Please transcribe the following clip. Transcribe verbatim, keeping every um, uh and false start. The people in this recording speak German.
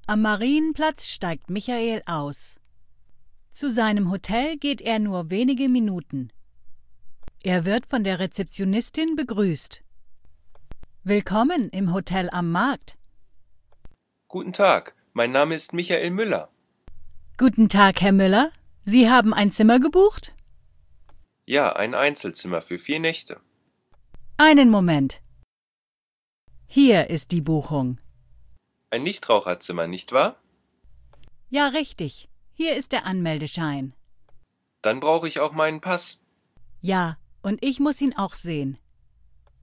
Am Marienplatz steigt Michael aus. Zu seinem Hotel geht er nur wenige Minuten. Er wird von der Rezeptionistin begrüßt. Willkommen im Hotel am Markt. Guten Tag, mein Name ist Michael Müller. Guten Tag, Herr Müller. Sie haben ein Zimmer gebucht? Ja, ein Einzelzimmer für vier Nächte. Einen Moment. Hier ist die Buchung. Ein Nichtraucherzimmer, nicht wahr? Ja, richtig. Hier ist der Anmeldeschein. Dann brauche ich auch meinen Pass. Ja, und ich muss ihn auch sehen.